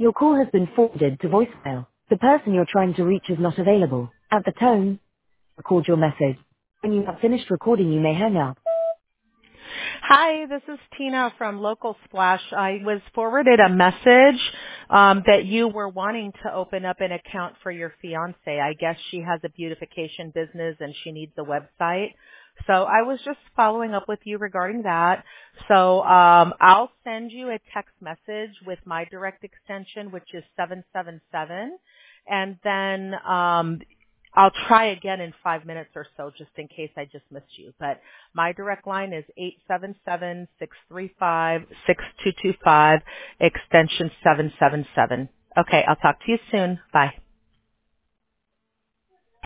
Your call has been forwarded to voicemail. The person you're trying to reach is not available. At the tone, record your message. When you have finished recording, you may hang up. Hi, this is Tina from Local Splash. I was forwarded a message that you were wanting to open up an account for your fiance. I guess she has a beautification business and she needs a website. So I was just following up with you regarding that. So I'll send you a text message with my direct extension, which is 777. And then I'll try again in 5 minutes or so just in case I just missed you. But my direct line is 877-635-6225, extension 777. Okay, I'll talk to you soon. Bye.